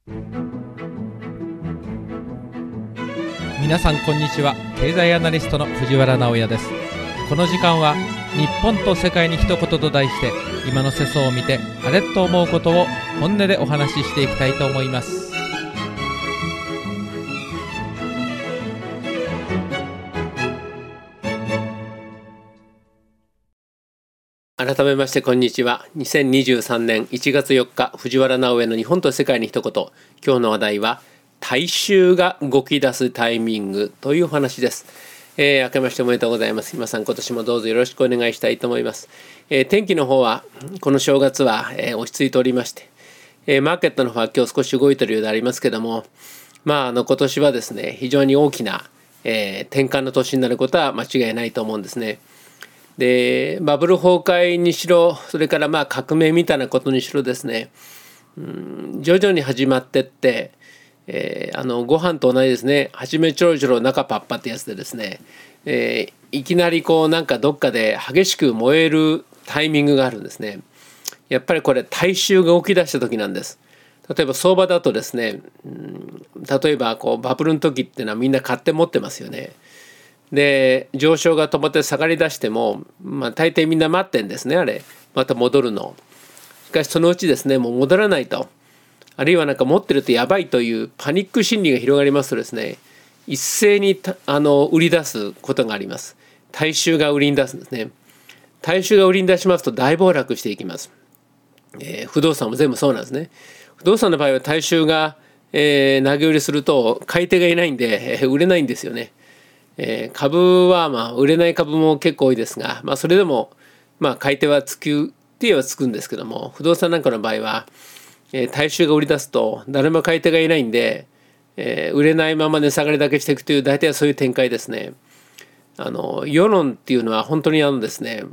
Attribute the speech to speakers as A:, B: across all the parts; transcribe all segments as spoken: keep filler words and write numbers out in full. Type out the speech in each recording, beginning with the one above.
A: 皆さんこんにちは。経済アナリストの藤原直也です。この時間は日本と世界に一言と題して、今の世相を見てあれっと思うことを本音でお話ししていきたいと思います。
B: 改めましてこんにちは。にせんにじゅうさんねんいちがつよっか、藤原直也の日本と世界に一言。今日の話題は大衆が動き出すタイミングというお話です。えー、明けましておめでとうございます。皆さん今年もどうぞよろしくお願いしたいと思います。えー、天気の方はこの正月は、えー、落ち着いておりまして、えー、マーケットの方は今日少し動いているようでありますけども、まああの今年はですね、非常に大きな、えー、転換の年になることは間違いないと思うんですね。でバブル崩壊にしろ、それからまあ革命みたいなことにしろですね、うん、徐々に始まってって、えー、あのご飯と同じですね、初めちょろちょろ中パッパってやつでですね、えー、いきなりこうなんかどっかで激しく燃えるタイミングがあるんですね。やっぱりこれ大衆が起き出した時なんです。例えば相場だとですね、うん、例えばこうバブルの時っていうのはみんな買って持ってますよね。で上昇が止まって下がりだしても、まあ、大抵みんな待ってんですね。あれまた戻るの。しかしそのうちですね、もう戻らないと、あるいはなんか持ってるとやばいというパニック心理が広がりますとですね、一斉にあの売り出すことがあります。大衆が売りに出すんですね。大衆が売りに出しますと大暴落していきます。えー、不動産も全部そうなんですね。不動産の場合は大衆が、えー、投げ売りすると買い手がいないんで、えー、売れないんですよね。えー、株はまあ売れない株も結構多いですが、まあ、それでもまあ買い手はつく手はつくんですけども、不動産なんかの場合は、えー、大衆が売り出すと誰も買い手がいないんで、えー、売れないまま値下がりだけしていくという、大体はそういう展開ですね。あの世論っていうのは本当にあのですね、うん、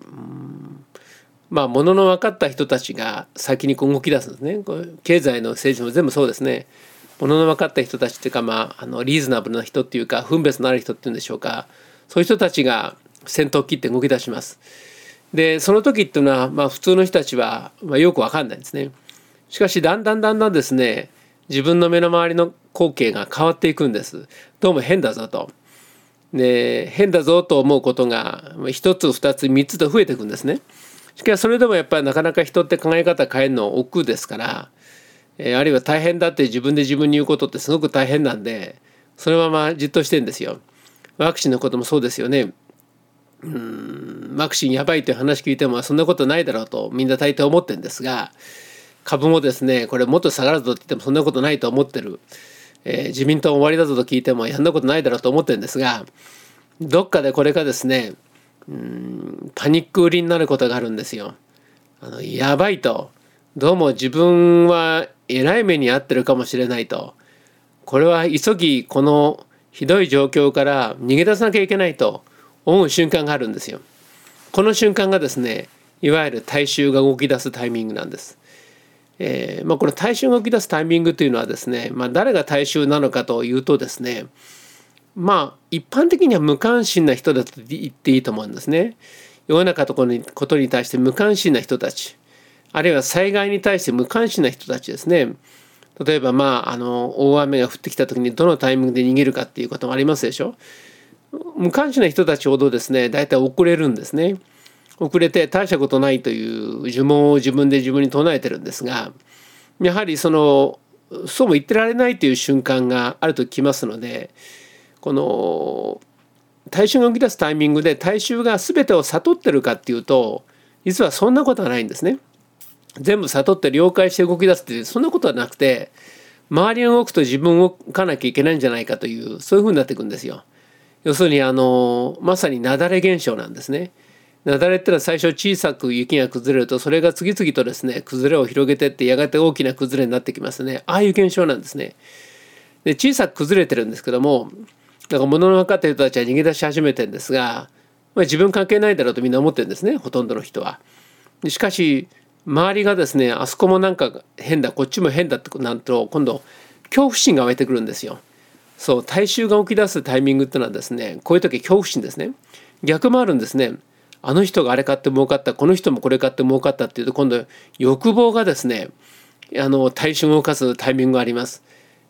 B: まあ物の分かった人たちが先に動き出すんですね。これ経済の政治も全部そうですね。物の分かった人たちっていうか、まあ、あのリーズナブルな人っていうか、分別のある人っていうんでしょうか、そういう人たちが先頭を切って動き出します。でその時っていうのは、まあ、普通の人たちは、まあ、よく分かんないんですね。しかしだんだんだんだんですね、自分の目の周りの光景が変わっていくんです。どうも変だぞと。で変だぞと思うことが一つ二つ三つと増えていくんですね。しかしそれでもやっぱりなかなか人って考え方変えるの億劫ですから、えー、あるいは大変だって自分で自分に言うことってすごく大変なんで、そのままじっとしてんですよ。ワクチンのこともそうですよね。うーんワクチンやばいという話聞いてもそんなことないだろうとみんな大抵思ってるんですが、株もですね、これもっと下がるぞって言ってもそんなことないと思ってる、えー、自民党終わりだぞと聞いてもやんなことないだろうと思ってるんですが、どっかでこれがですね、うーんパニック売りになることがあるんですよ。あのやばいと、どうも自分はえらい目に遭ってるかもしれないと、これは急ぎこのひどい状況から逃げ出さなきゃいけないと思う瞬間があるんですよ。この瞬間がですね、いわゆる大衆が動き出すタイミングなんです。えーまあ、この大衆が動き出すタイミングというのはですね、まあ、誰が大衆なのかというとですね、まあ一般的には無関心な人だと言っていいと思うんですね。世の中のことに対して無関心な人たち、あるいは災害に対して無関心な人たちですね。例えばまああの大雨が降ってきた時にどのタイミングで逃げるかっていうこともありますでしょ。無関心な人たちほどですね、大体遅れるんですね。遅れて大したことないという呪文を自分で自分に唱えてるんですが、やはりそのそうも言ってられないという瞬間があるときますので、この大衆が動き出すタイミングで大衆が全てを悟ってるかっていうと、実はそんなことはないんですね。全部悟って了解して動き出すってそんなことはなくて、周りが動くと自分を動かなきゃいけないんじゃないかという、そういうふうになっていくんですよ。要するにあのまさに雪崩現象なんですね。雪崩ってのは最初小さく雪が崩れると、それが次々とですね崩れを広げていって、やがて大きな崩れになってきますね。ああいう現象なんですね。で小さく崩れてるんですけども、だから物の分かった人たちは逃げ出し始めてるんですが、まあ、自分関係ないだろうとみんな思ってるんですね、ほとんどの人は。しかし周りがですね、あそこもなんか変だ、こっちも変だってなると、今度恐怖心が湧いてくるんですよ。そう大衆が起き出すタイミングってのはですね、こういう時恐怖心ですね。逆もあるんですね。あの人があれ買って儲かった、この人もこれ買って儲かったっていうと、今度欲望がですね、あの大衆を動かすタイミングがあります。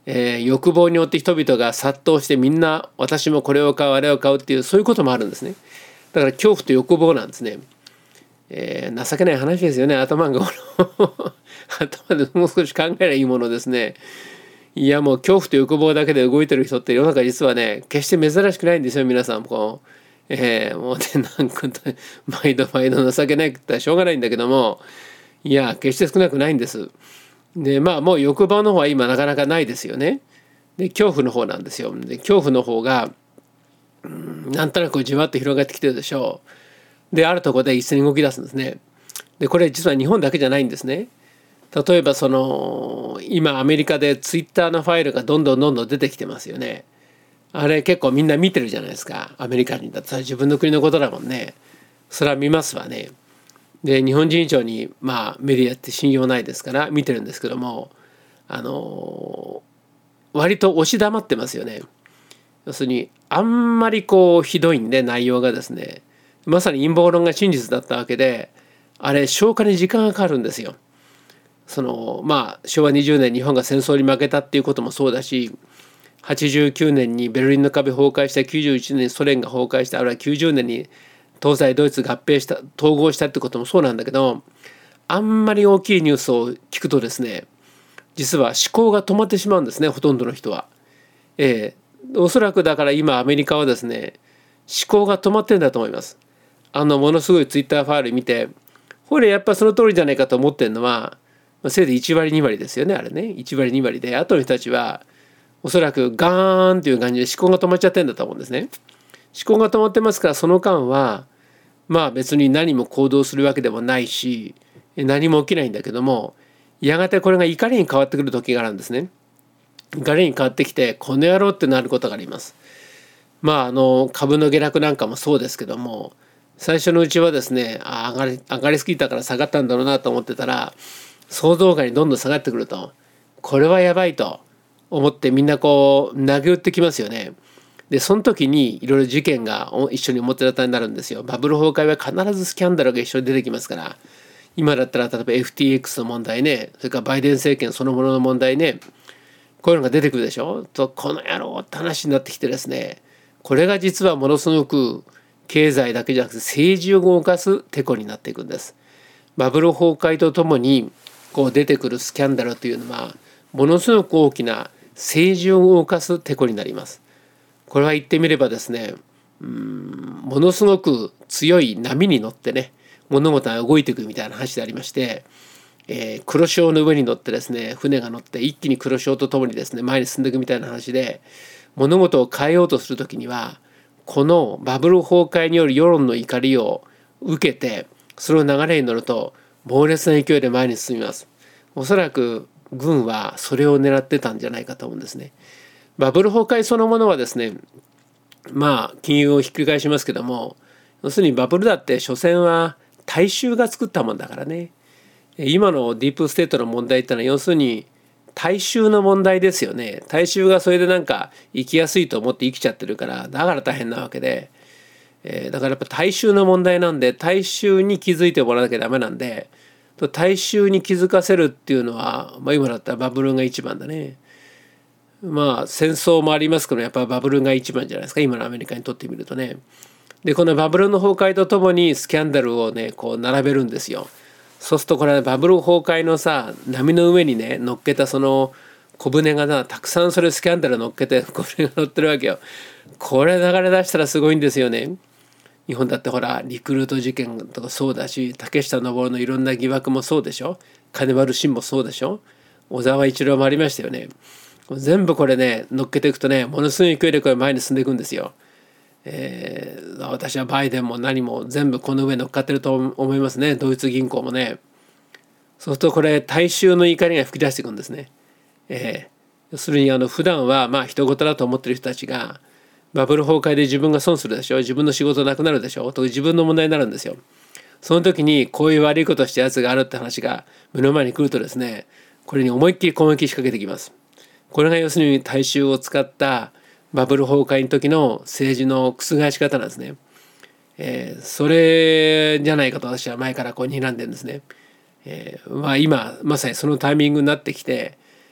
B: えー、欲望によって人々が殺到してみんな私もこれを買うあれを買うっていうそういうこともあるんですね。だから恐怖と欲望なんですね。えー、情けない話ですよね。頭が頭でもう少し考えればいいものですね。いやもう恐怖と欲望だけで動いてる人って世の中実はね決して珍しくないんですよ皆さん。こう、えー、もうねなんか毎度毎度情けないって言ったらしょうがないんだけども、いや決して少なくないんです。でまあもう欲望の方は今なかなかないですよね。で恐怖の方なんですよ。で恐怖の方が、うん、なんとなくじわっと広がってきてるでしょう。であるところで一斉に動き出すんですね。でこれ実は日本だけじゃないんですね。例えばその今アメリカでツイッターのファイルがどんどんどんどん出てきてますよね。あれ結構みんな見てるじゃないですか。アメリカ人だったら自分の国のことだもんね。それは見ますわね。で日本人以上にまあメディアって信用ないですから見てるんですけども、あの割と押し黙ってますよね。要するにあんまりこうひどいんで内容がですね、まさに陰謀論が真実だったわけで、あれ消化に時間がかかるんですよ。そのまあしょうわにじゅうねん日本が戦争に負けたっていうこともそうだし、はちじゅうきゅうねんにベルリンの壁崩壊した、きゅうじゅういちねんにソ連が崩壊した、あるいはきゅうじゅうねんに東西ドイツ合併した統合したってこともそうなんだけど、あんまり大きいニュースを聞くとですね、実は思考が止まってしまうんですね、ほとんどの人は。ええ、おそらくだから今アメリカはですね思考が止まってるんだと思います。あのものすごいツイッターファイル見て、ほれやっぱその通りじゃないかと思ってるのはせいぜいいち割に割ですよね。あれねいち割に割で、あとの人たちはおそらくガーンという感じで思考が止まっちゃってるんだと思うんですね。思考が止まってますから、その間はまあ別に何も行動するわけでもないし何も起きないんだけども、やがてこれが怒りに変わってくる時があるんですね。怒りに変わってきてこの野郎ってなることがあります。まああの株の下落なんかもそうですけども、最初のうちはですね、あ上がり上がりすぎたから下がったんだろうなと思ってたら、想像外にどんどん下がってくると、これはやばいと思ってみんなこう投げ打ってきますよね。でその時にいろいろ事件が一緒に表沙汰になるんですよ。バブル崩壊は必ずスキャンダルが一緒に出てきますから、今だったら例えば エフティーエックス の問題ね、それからバイデン政権そのものの問題ね、こういうのが出てくるでしょ。とこの野郎って話になってきてですね、これが実はものすごく経済だけじゃなくて政治を動かすテコになっていくんです。バブル崩壊とともにこう出てくるスキャンダルというのはものすごく大きな政治を動かすテコになります。これは言ってみればですね、うーんものすごく強い波に乗ってね物事が動いていくみたいな話でありまして、えー、黒潮の上に乗ってですね船が乗って一気に黒潮とともにですね前に進んでいくみたいな話で、物事を変えようとするときにはこのバブル崩壊による世論の怒りを受けてそれを流れに乗ると猛烈な勢いで前に進みます。おそらく軍はそれを狙ってたんじゃないかと思うんですね。バブル崩壊そのものはですね、まあ金融をひっくり返しますけども、要するにバブルだって所詮は大衆が作ったもんだからね。今のディープステートの問題ってのは要するに大衆の問題ですよね。大衆がそれでなんか生きやすいと思って生きちゃってるから、だから大変なわけで、えー、だからやっぱ大衆の問題なんで、大衆に気づいてもらわなきゃダメなんで、大衆に気づかせるっていうのは、まあ、今だったらバブルが一番だね。まあ戦争もありますけどやっぱりバブルが一番じゃないですか、今のアメリカにとってみるとね。でこのバブルの崩壊とともにスキャンダルをねこう並べるんですよ。そうするとこれバブル崩壊のさ波の上にね乗っけたその小舟がなたくさんそれスキャンダル乗っけてこれが乗ってるわけよ。これ流れ出したらすごいんですよね。日本だってほらリクルート事件とかそうだし、竹下登のいろんな疑惑もそうでしょ、金丸信もそうでしょ、小沢一郎もありましたよね。全部これね乗っけていくとねものすごい勢いでこれ前に進んでいくんですよ。えー、私はバイデンも何も全部この上乗っかってると思いますね。ドイツ銀行もね。そうするとこれ大衆の怒りが吹き出していくんですね。えー、要するにあの普段はまあ人事だと思ってる人たちがバブル崩壊で自分が損するでしょ、自分の仕事なくなるでしょと自分の問題になるんですよ。その時にこういう悪いことをしたやつがあるって話が目の前に来るとですね、これに思いっきり攻撃仕掛けてきます。これが要するに大衆を使ったバブル崩壊の時の政治の覆し方なんですね。えー、それじゃないかと私は前からこう睨んでるんですね。えー、まあ今まさにそのタイミングになってきて、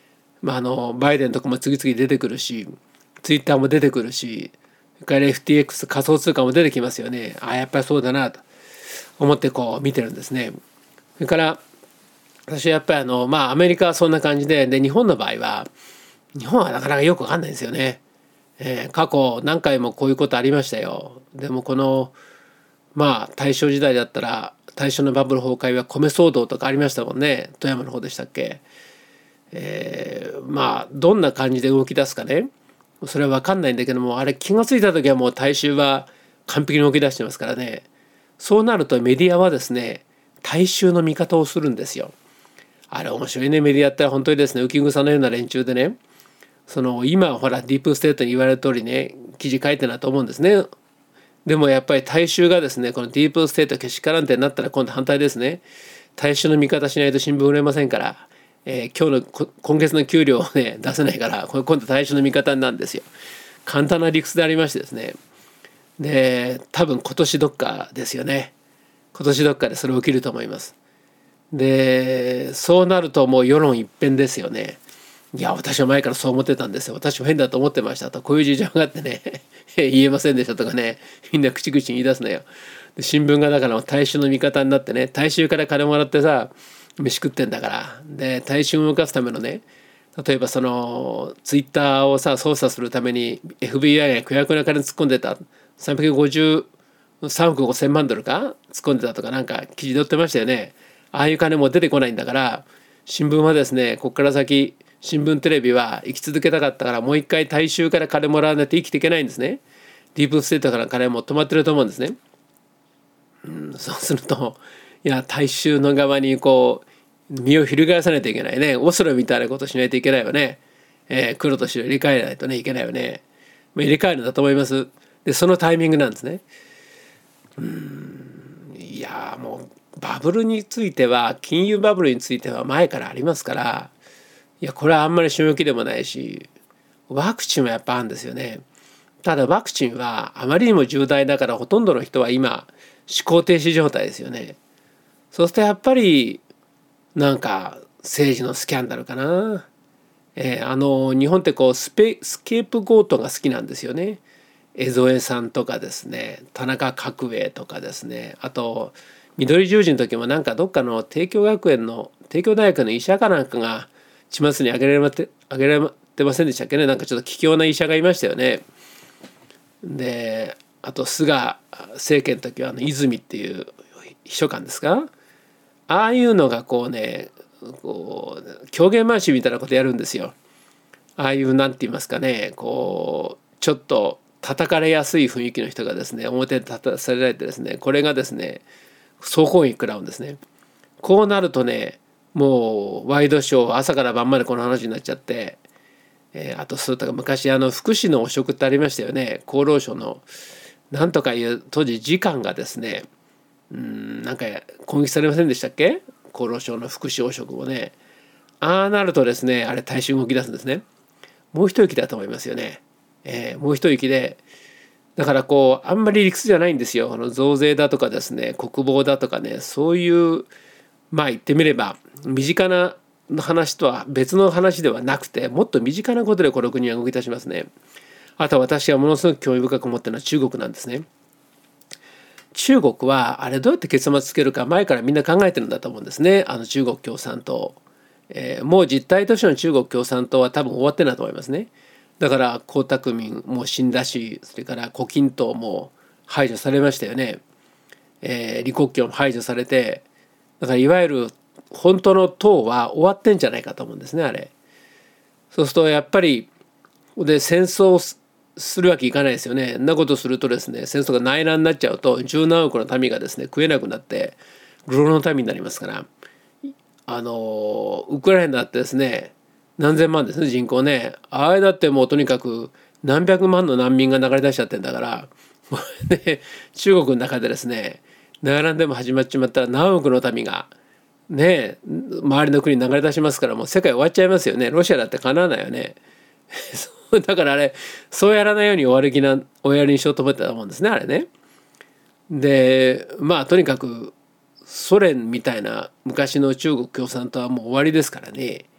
B: まあ、あのバイデンとかも次々出てくるし、ツイッターも出てくるし、それから エフティーエックス 仮想通貨も出てきますよね。ああやっぱりそうだなと思ってこう見てるんですね。それから私はやっぱりあのまあアメリカはそんな感じで、で日本の場合は日本はなかなかよくわかんないんですよね。えー、過去何回もこういうことありましたよ。でもこのまあ大正時代だったら大正のバブル崩壊は米騒動とかありましたもんね。富山の方でしたっけ。えー、まあどんな感じで動き出すかね、それは分かんないんだけども、あれ気が付いた時はもう大衆は完璧に動き出してますからね。そうなるとメディアはですね、大衆の味方をするんですよ。あれ面白いね、メディアって本当にですね、浮き草のような連中でね、その今ほらディープステートに言われる通りね、記事書いてるなと思うんですね。でもやっぱり大衆がですね、このディープステートけしからんってなったら今度反対ですね。大衆の味方しないと新聞売れませんから、えー、今日の今月の給料をね出せないから、これ今度大衆の味方なんですよ。簡単な理屈でありましてですね。で多分今年どっかですよね。今年どっかでそれ起きると思います。でそうなるともう世論一変ですよね。いや私は前からそう思ってたんですよ、私も変だと思ってましたと、こういう事情があってね言えませんでしたとかね、みんな口々に言い出すのよ。で新聞がだから大衆の味方になってね、大衆から金もらってさ飯食ってんだから、で大衆を動かすためのね、例えばそのツイッターをさ操作するために エフビーアイ が巨額な金突っ込んでた、さんびゃくごじゅうさんおくごせんまんドルか突っ込んでたとかなんか記事載ってましたよね。ああいう金も出てこないんだから、新聞はですねここから先新聞テレビは生き続けたかったからもう一回大衆から金もらわないと生きていけないんですね。ディープステートから金も止まってると思うんですね。うん、そうするといや大衆の側にこう身を翻さないといけないね。オスロみたいなことしないといけないよね。えー、黒と白入れ替えないとねいけないよね。まあ、入れ替えるんだと思います。でそのタイミングなんですね。うーんいやもうバブルについては金融バブルについては前からありますから、いやこれはあんまり衝撃でもないし、ワクチンはやっぱあるんですよね。ただワクチンはあまりにも重大だからほとんどの人は今思考停止状態ですよね。そうするとやっぱりなんか政治のスキャンダルかな。えー、あの日本ってこうスペスケープゴートが好きなんですよね。江副さんとかですね、田中角栄とかですね、あと緑十字の時もなんかどっかの帝京学園の帝京大学の医者かなんかが血末に挙げられて挙げられてませんでしたっけね。なんかちょっと卑怯な医者がいましたよね。であと菅政権の時はあの泉っていう秘書官ですか、ああいうのがこうねこう狂言回しみたいなことやるんですよ。ああいうなんて言いますかね、こうちょっと叩かれやすい雰囲気の人がですね表で立たされられてですね、これがですね総攻撃食らうんですね。こうなるとねもうワイドショー朝から晩までこの話になっちゃって、えー、あとそうとか昔あの福祉の汚職ってありましたよね。厚労省のなんとかいう当時次官がですねうんなんか攻撃されませんでしたっけ、厚労省の福祉汚職をね。ああなるとですねあれ大衆動き出すんですね。もう一息だと思いますよね。えー、もう一息でだからこうあんまり理屈じゃないんですよ。あの増税だとかですね国防だとかね、そういうまあ言ってみれば身近な話とは別の話ではなくて、もっと身近なことでこの国は動き出しますね。あと私はものすごく興味深く思ってるのは中国なんですね。中国はあれどうやって結末つけるか前からみんな考えてるんだと思うんですね。あの中国共産党、えー、もう実態としての中国共産党は多分終わってるんだと思いますね。だから江沢民も死んだし、それから胡錦涛も排除されましたよね。えー、李克強も排除されて、だからいわゆる本当の党は終わってんじゃないかと思うんですねあれ。そうするとやっぱりで戦争をするわけいかないですよね。そんなことするとですね戦争が内乱になっちゃうと十何億の民がですね食えなくなって愚弄の民になりますから、あのウクライナだってですね何千万ですね人口ね。あれだってもうとにかく何百万の難民が流れ出しちゃってんだからで中国の中でですね内乱でも始まっちまったら何億の民がね周りの国に流れ出しますから、もう世界終わっちゃいますよね。ロシアだってかなわないよねだからあれそうやらないように終わり気なおやりにしようと思ってたと思うんですねあれね。でまあとにかくソ連みたいな昔の中国共産党はもう終わりですからね。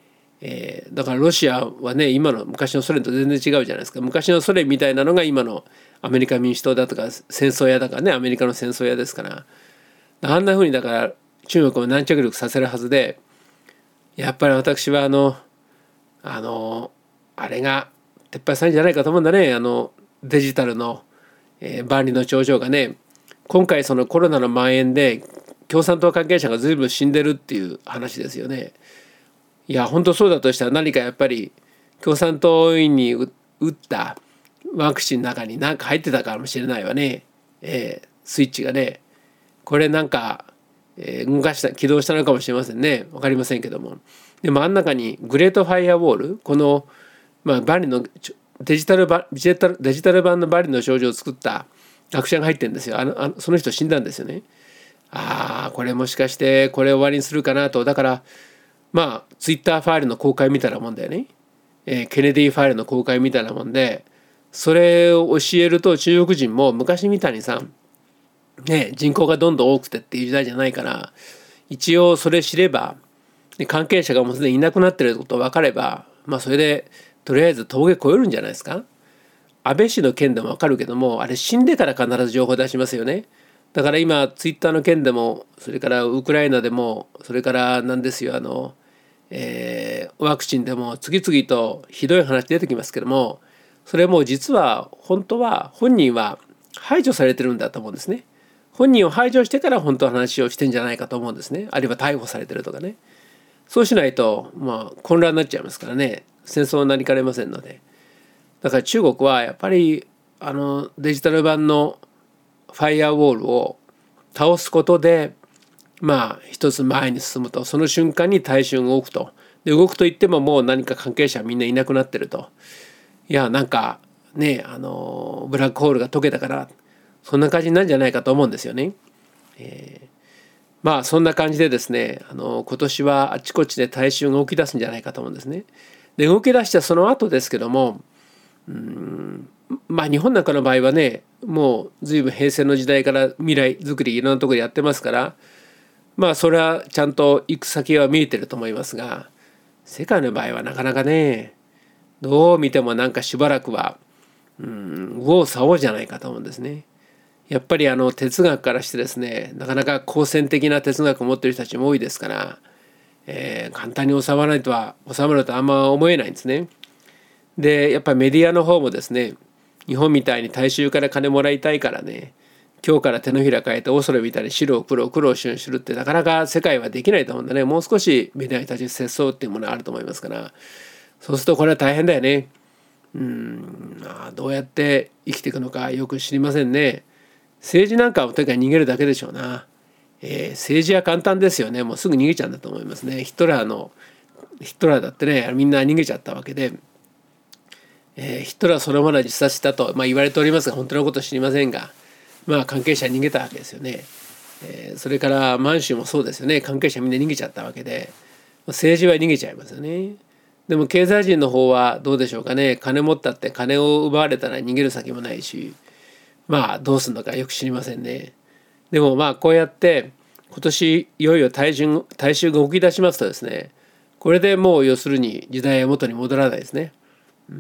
B: えー、だからロシアはね今の昔のソ連と全然違うじゃないですか。昔のソ連みたいなのが今のアメリカ民主党だとか戦争屋だからね、アメリカの戦争屋ですから、あんなふうにだから中国を軟着陸させるはずで、やっぱり私はあのあのあれが撤廃されるんじゃないかと思うんだね。あのデジタルの、えー、万里の長城がね、今回そのコロナの蔓延で共産党関係者が随分死んでるっていう話ですよね。いや本当そうだとしたら、何かやっぱり共産党員に打ったワクチンの中に何か入ってたかもしれないわね、えー、スイッチがね。これなんか、えー、動かした起動したのかもしれませんね。分かりませんけども。でもあん中にグレートファイアウォール、この、まあ、万里のデジタル版デジタルデジタル版の万里の長城を作った学者が入ってるんですよ。あのあのその人死んだんですよね。ああこれもしかしてこれ終わりにするかなと。だからまあツイッターファイルの公開みたいなもんだよね、えー、ケネディファイルの公開みたいなもんで、それを教えると中国人も昔みたいにさ、ね、人口がどんどん多くてっていう時代じゃないから、一応それ知れば関係者がもうすでにいなくなってること分かれば、まあそれでとりあえず峠越えるんじゃないですか。安倍氏の件でも分かるけども、あれ死んでから必ず情報出しますよね。だから今ツイッターの件でも、それからウクライナでも、それから何ですよあの、えー、ワクチンでも次々とひどい話出てきますけども、それも実は本当は本人は排除されてるんだと思うんですね。本人を排除してから本当の話をしてんじゃないかと思うんですね。あるいは逮捕されてるとかね。そうしないとまあ混乱になっちゃいますからね。戦争になりかねませんので。だから中国はやっぱりあのデジタル版のファイアウォールを倒すことで、まあ一つ前に進むと、その瞬間に大衆が動くと。で動くといってももう何か関係者みんないなくなってると。いやなんかね、あのブラックホールが解けたからそんな感じなんじゃないかと思うんですよね。えー、まあそんな感じでですね、あの今年はあちこちで大衆が動き出すんじゃないかと思うんですね。で動き出したその後ですけども、うーんまあ日本なんかの場合はね、もう随分平成の時代から未来づくりいろんなところでやってますから、まあそれはちゃんと行く先は見えてると思いますが、世界の場合はなかなかね、どう見てもなんかしばらくはうん右往左往じゃないかと思うんですね。やっぱりあの哲学からしてですね、なかなか好戦的な哲学を持っている人たちも多いですから、えー、簡単に収まらないとは収まるとあんま思えないんですね。でやっぱりメディアの方もですね、日本みたいに大衆から金もらいたいからね、今日から手のひら変えて恐れみたいに白黒黒白するってなかなか世界はできないと思うんでね、もう少しメディアに立ち節操っていうものがあると思いますから、そうするとこれは大変だよね。うんどうやって生きていくのかよく知りませんね。政治なんかはとにかく逃げるだけでしょうな。えー、政治は簡単ですよね。もうすぐ逃げちゃうんだと思いますね。ヒトラーのヒトラーだってね、みんな逃げちゃったわけで、えー、ヒトラーそのものは自殺したと、まあ、言われておりますが、本当のことは知りませんが、まあ関係者は逃げたわけですよね。えー、それから満州もそうですよね。関係者みんな逃げちゃったわけで、政治は逃げちゃいますよね。でも経済人の方はどうでしょうかね。金持ったって金を奪われたら逃げる先もないし、まあどうするのかよく知りませんね。でもまあこうやって今年いよいよ大衆大衆が動き出しますとですね、これでもう要するに時代は元に戻らないですね。うん、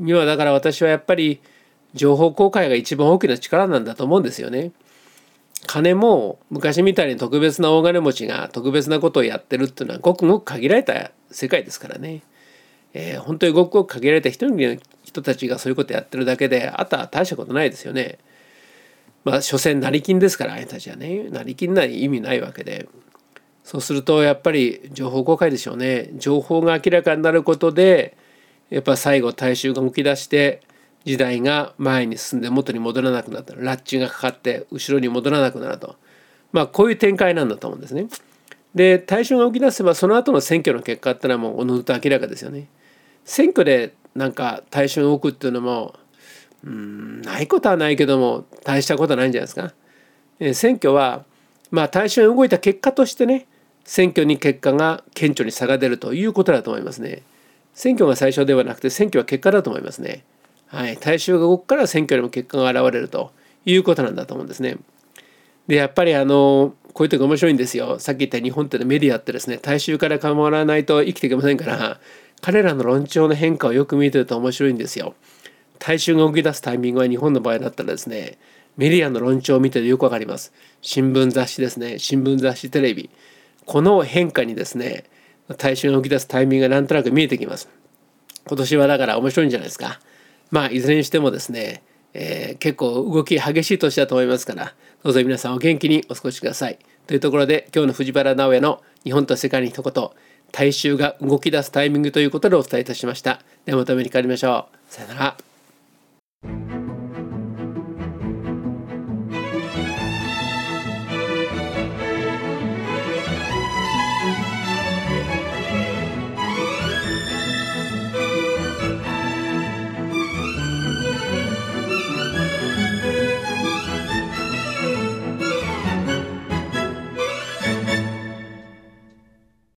B: 今だから私はやっぱり情報公開が一番大きな力なんだと思うんですよね。金も昔みたいに特別な大金持ちが特別なことをやってるっていうのはごくごく限られた世界ですからね。えー、本当にごくごく限られた一人の人たちがそういうことやってるだけで、あとは大したことないですよね。まあ所詮成金ですから、あいたちはね、成金ない意味ないわけで、そうするとやっぱり情報公開でしょうね。情報が明らかになることでやっぱ最後大衆が動き出して時代が前に進んで元に戻らなくなった、ラッチがかかって後ろに戻らなくなると、まあこういう展開なんだと思うんですね。で大衆が動き出せばその後の選挙の結果ってのはもうおのずと明らかですよね。選挙でなんか大衆が動くっていうのもうーんないことはないけども大したことはないんじゃないですか。えー、選挙はまあ大衆が動いた結果としてね、選挙に結果が顕著に差が出るということだと思いますね。選挙が最初ではなくて選挙は結果だと思いますね。はい、大衆が動くから選挙にも結果が現れるということなんだと思うんですね。 でやっぱりあのこういうとこ面白いんですよ。さっき言った日本ってのメディアってですね、大衆から変わらないと生きていけませんから、彼らの論調の変化をよく見てると面白いんですよ。大衆が動き出すタイミングは日本の場合だったらですね、メディアの論調を見てるとよくわかります。新聞雑誌ですね、新聞雑誌テレビ、この変化にですね、大衆が動き出すタイミングがなんとなく見えてきます。今年はだから面白いんじゃないですか。まあいずれにしてもですね、えー、結構動き激しい年だと思いますから、どうぞ皆さんお元気にお過ごしください。というところで今日の藤原直哉の日本と世界に一言、大衆が動き出すタイミングということでお伝えいたしました。ではまたお目にかかりましょう。さよなら。